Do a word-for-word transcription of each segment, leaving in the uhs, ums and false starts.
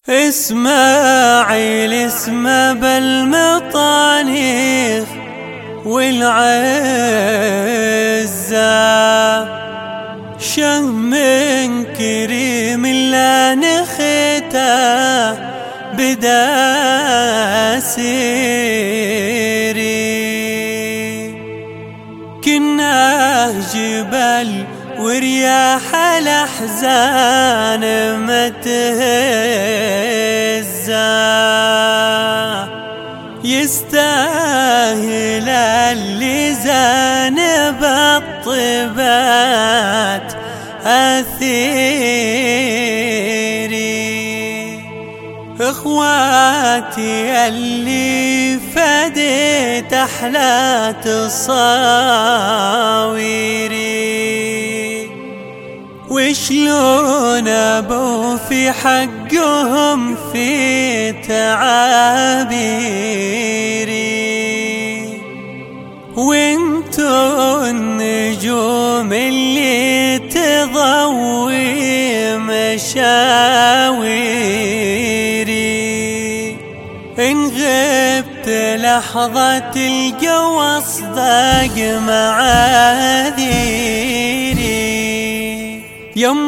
إسماعيل اسمه بالمطانيخ والعزة، شهم كريم لا نخته بدا سيري، كناه جبل ورياح الأحزان متهزة، يستاهل اللي زانب الطيبات أثيري، إخواتي اللي فديت أحلى تصاويري، وشلون ابو في حقهم في تعابيري، وانتو النجوم اللي تضوي مشاويري، إن غبت لحظة الجو أصدق معاذيري، يوم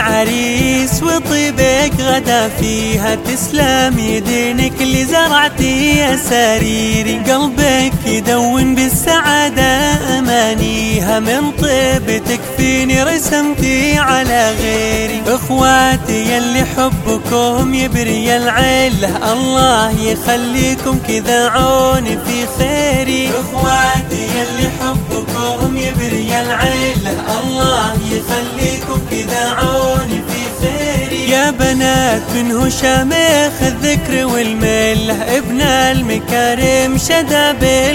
العريس وطيبك غدا فيها، تسلم يدينك اللي زرعتي يا سريري، قلبك يدون بالسعادة أمانيها، من طيبتك فيني رسمتي على غيري، إخواتي يلي حبكم يبري العله، الله يخليكم كذا عوني في خيري، إخواتي يلي حبكم يبري العله، الله يخليكم كذا عوني في خيري، يا بنات من شامخ الذكر والمله، ابن المكارم شدا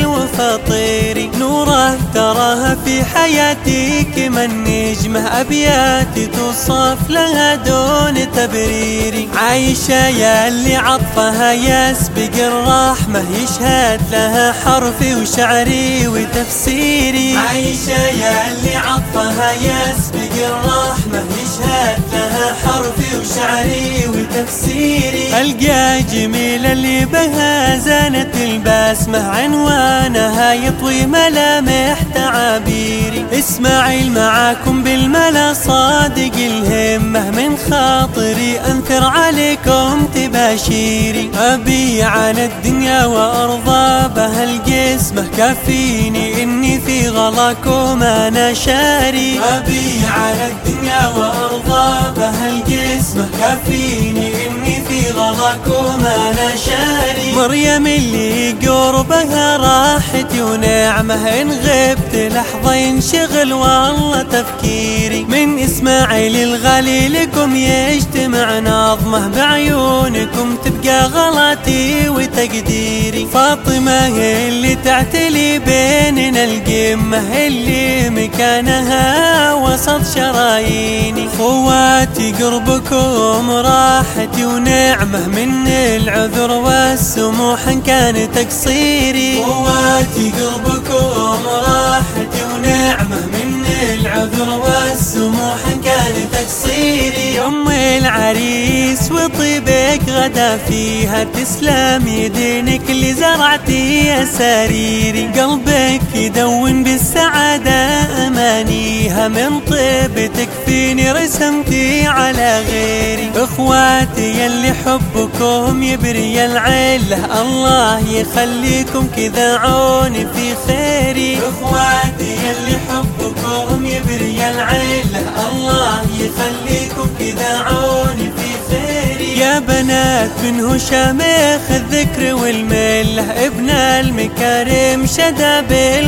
بالوفطيري، نوره تراها في حياتي كمن نجمه، أبياتي توصف لها دون تبريري، عايشة يا اللي عطفها يسبق الرحمة، يشهد لها حرفي وشعري وتفسيري، عايشة يا اللي عطفها يسبق الرحمة، يشهد لها حرفي وشعري وتفسيري، ألقى جميل اللي بها زانت البسمة، عنوانها يطوي ملامح تعابيري، إسماعيل معاكم بالملا صادق الهمة، من خاطري أنثر عليكم تباشيري، أبي على الدنيا وأرضى بها القسمة، كافيني إني في غلاكم أنا شاري، أبي على الدنيا وأرضى بها القسمة، كافيني إني في غلاكم أنا شاري، مريم اللي قربها راحتي ونعمة، إن غبت لحظة ينشغل والله تفكيري، من إسماعيل الغالي لكم يجتمع نظمه، بعيونكم تبقى غلاتي وتقديري، فاطمة هي اللي تعتلي بيننا القمة، اللي مكانها وسط شراييني، خواتي قربكم راحتي ونعمة، من العذر والسموح إن كان تقصيري، خواتي قربكم راحتي ونعمة، من العذر والسموح إن كان تقصيري، يوم العريس وطيبك غدا فيها، تسلم يدينك اللي زرعتي يا سريري، قلبك يدون بالسعادة أمانيها، من طيبتك فيني رسمتي على غيري، إخواتي يلي حبكم يبري العله، الله يخليكم كذا عوني في خيري، إخواتي يلي حبكم يبري العله، الله يخليكم كذا عوني في خيري، يا بنات من شامخ الذكر والمله، ابن المكارم شدا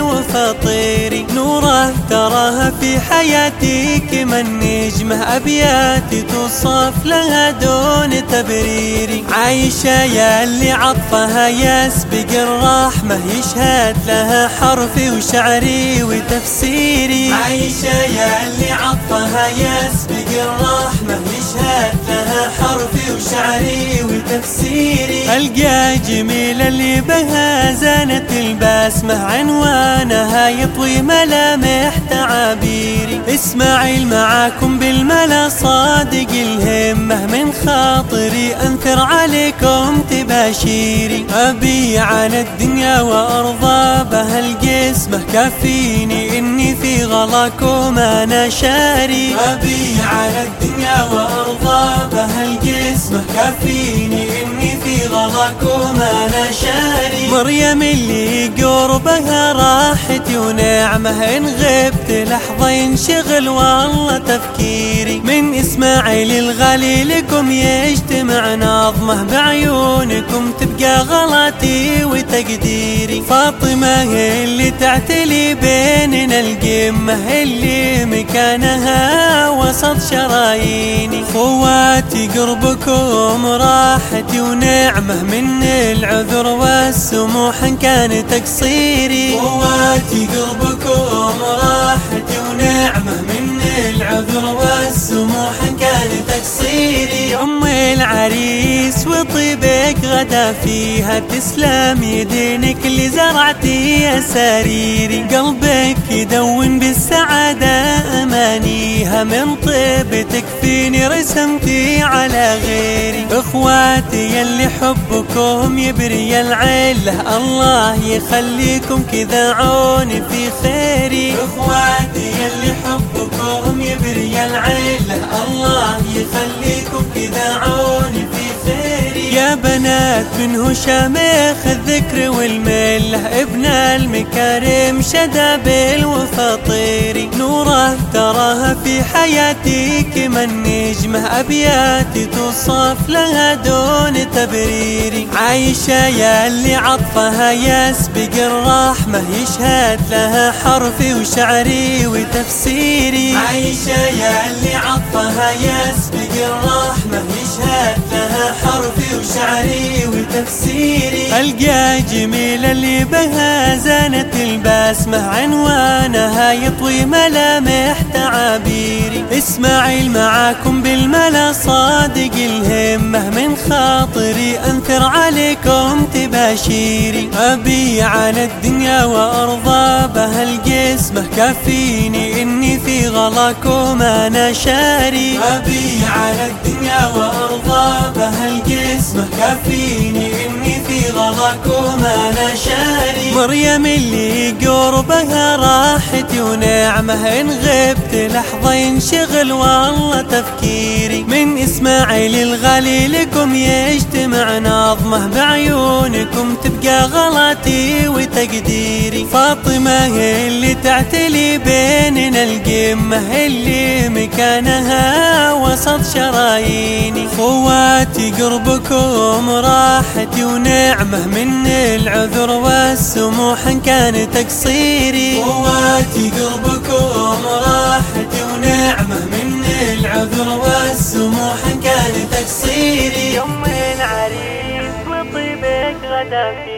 بالوفطيري، نوره تراها في حياتي كمن نجمه، أبياتي توصف لها دون تبريري، عايشة يا اللي عطفها يسبق الرحمة، يشهد لها حرفي وشعري وتفسيري، عايشة يا اللي عطفها يسبق الرحمة، يشهد لها حرفي وشعري وتفسيري، ألقى جميل اللي بها زانت البسمة، عنوانها يطوي ملامح تعابيري. اسماعيل معاكم بالملا صادق الهمة، من خاطري أنثر عليكم تباشيري. أبي عن الدنيا وأرضى بها القسمة، كافيني إني في غلاكم أنا شاري. أبي عن الدنيا وأرضى بها القسمة، كافيني إني في غلاكم أنا شاري. مريم اللي قربها راحتي ونعمة، إن غبت لحظة ينشغل والله تفكيري. من إسماعيل الغالي لكم يجتمع نظمه، بعيونكم تبقى غلاتي وتقديري. فاطمة اللي تعتلي بيننا القمة، اللي مكانها وسط شراييني. خواتي قربكم راحتي ونعمة، من العذر والسموح إن كان تقصيري. خواتي قربكم راحتي ونعمة، من العذر والسموح إن كان تقصيري. أم العريس وطيبك غدا فيها، تسلم يدينك اللي زرعتي أساريري. قلبك يدون بالسعادة أمانيها، من طيبتك فيني رسمتي على غيري. اخواتي يلي حبكم يبري العله، الله يخليكم كذا عوني في خيري. اخواتي يلي حبكم يبري العله، الله يخليكم كذا عوني في خيري. يا بنات من شامخ الذكر والمله، ابن المكارم شدا بالوفا طيري. نوره تراها في حياتي كما النجمه، ابياتي توصف لها دون تبريري. عايشه يا اللي عطفها يسبق الرحمه، يشهد لها حرفي وشعري وتفسيري. عايشه يا اللي عطفها يسبق الرحمه، يشهد لها حرفي وشعري وتفسيري. القى جميل اللي بها زانت البسمه، عنوانها يطوي ملامح تعابيري. اسماعيل معاكم بالملا صادق الهمة، من خاطري أنثر عليكم تباشيري. أبي عن الدنيا وأرضى بها القسمة، كافيني إني في غلاكم أنا شاري. أبي عن الدنيا وأرضى بها القسمة، كافيني إني في غلاكم أنا شاري. مريم اللي قربها راحتي ونعمة، إن غبت لحظة ينشغل والله تفكيري. من إسماعيل الغالي لكم يجتمع نظمه، بعيونكم تبقى غلاتي وتقديري. فاطمة اللي تعتلي بيننا القمة، اللي مكانها وسط شراييني. خواتي قربكم راحتي ونعمة، من العذر والسموح إن كان تقصيري. خواتي قربكم راحتي ونعمة، من العذر والسموح إن كان تقصيري. أم العريس وطيبك غدا